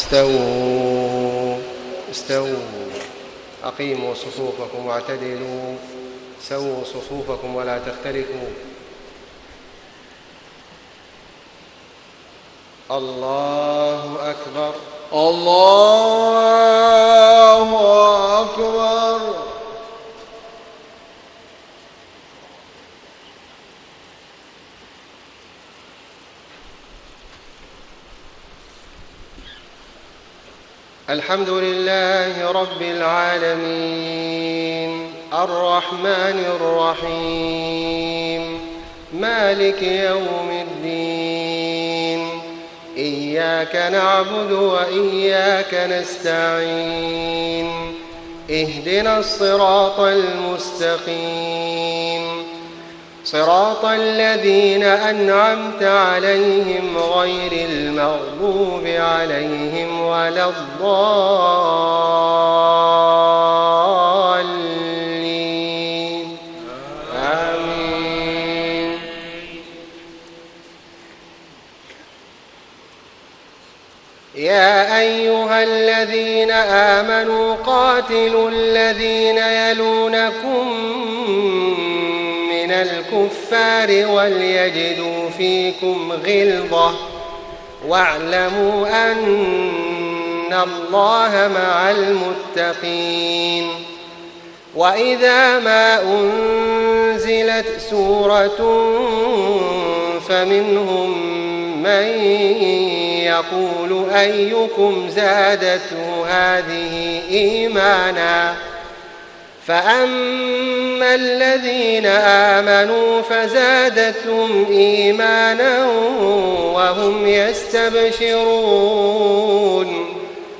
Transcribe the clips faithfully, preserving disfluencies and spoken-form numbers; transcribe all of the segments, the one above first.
استووا استووا أقيموا صفوفكم واعتدلوا، سووا صفوفكم ولا تختلفوا. الله أكبر الله أكبر. الحمد لله رب العالمين الرحمن الرحيم مالك يوم الدين، إياك نعبد وإياك نستعين، اهدنا الصراط المستقيم، صراط الذين أنعمت عليهم غير المغضوب عليهم ولا الضالين، آمين. يا أيها الذين آمنوا قاتلوا الذين يلونكم من الكفار وليجدوا فيكم غلظة، واعلموا أن الله مع المتقين. وإذا ما أنزلت سورة فمنهم من يقول أيكم زادته هذه إيمانا، فأما الذين آمنوا فزادتهم إيمانا وهم يستبشرون،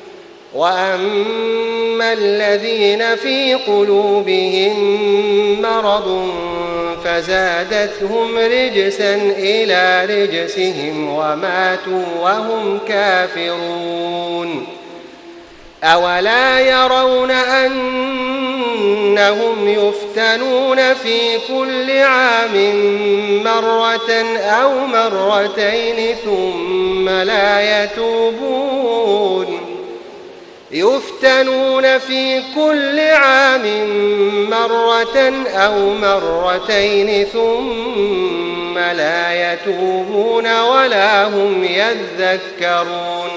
وأما الذين في قلوبهم مرض فزادتهم رجسا إلى رجسهم وماتوا وهم كافرون. أولا يرون أنهم يفتنون في كل عام مرة أو مرتين ثم لا يتوبون يفتنون في كل عام مرة أو مرتين ثم لا يتوبون ولا هم يذكرون.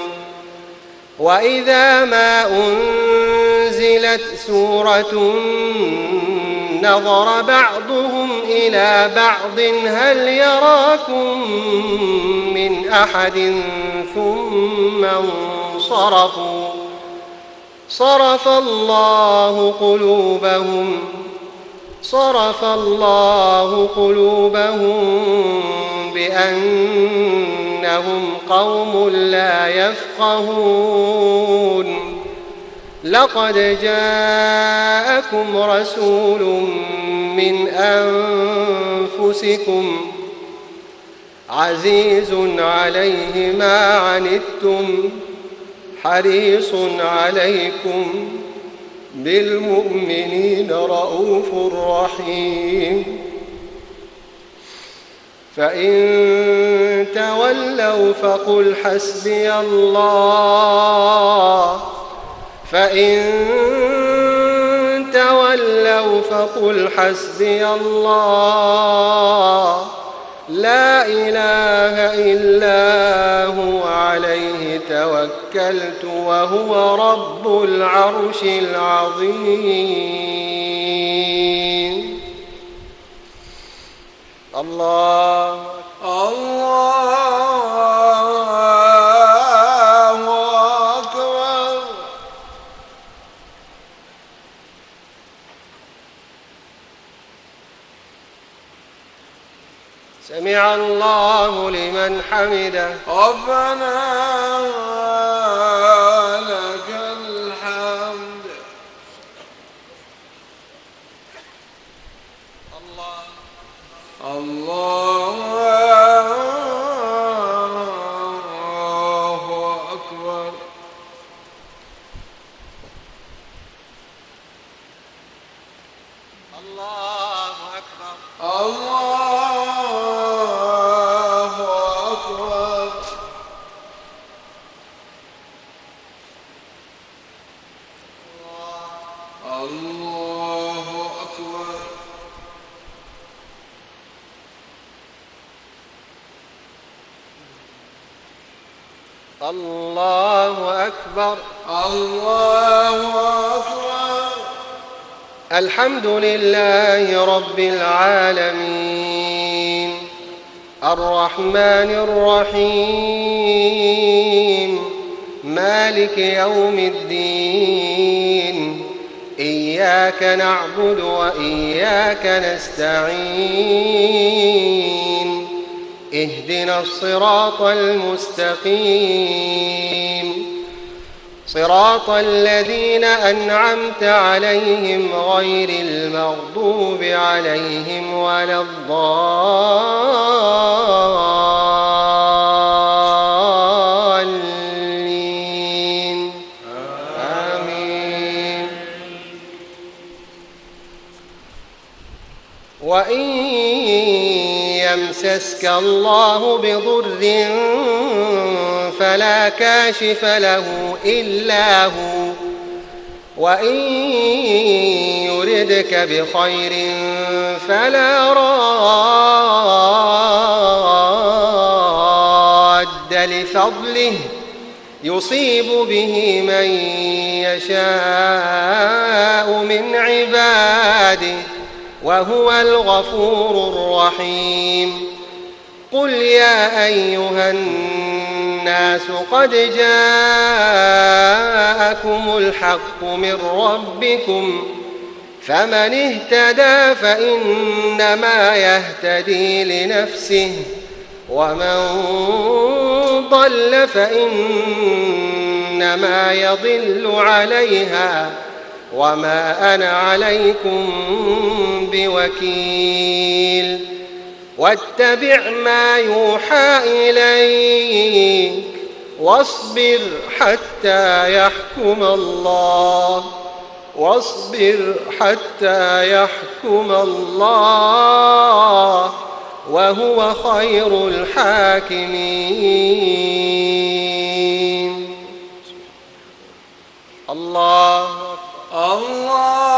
وإذا ما أنزلت سورة نظر بعضهم إلى بعض هل يراكم من أحد ثم انصرفوا صرف الله قلوبهم صرف الله قلوبهم بأنهم قوم لا يفقهون. لقد جاءكم رسول من أنفسكم عزيز عليه ما عنتم حريص عليكم بالمؤمنين رؤوف رحيم. فإن تولوا فقل حسبي الله فإن تولوا فقل حسبي الله لا إله إلا هو عليه توكلت وهو رب العرش العظيم. الله الله أكبر. سمع الله لمن حمده. ربنا لك الحمد. الله الله أكبر. الله أكبر. الله أكبر. الله أكبر. الله أكبر. الله أكبر. الحمد لله رب العالمين الرحمن الرحيم مالك يوم الدين إياك نعبد وإياك نستعين اهدنا الصراط المستقيم صراط الذين أنعمت عليهم غير المغضوب عليهم ولا الضالين آمين. وإن يمسسك الله بضر فلا كاشف له إلا هو وإن يردك بخير فلا راد لفضله يصيب به من يشاء من عباده وهو الغفور الرحيم. قل يا أيها الناس قد جاءكم الحق من ربكم فمن اهتدى فإنما يهتدي لنفسه ومن ضل فإنما يضل عليها وما أنا عليكم بوكيل. واتبع ما يوحى إليك واصبر حتى يحكم الله واصبر حتى يحكم الله وهو خير الحاكمين. الله الله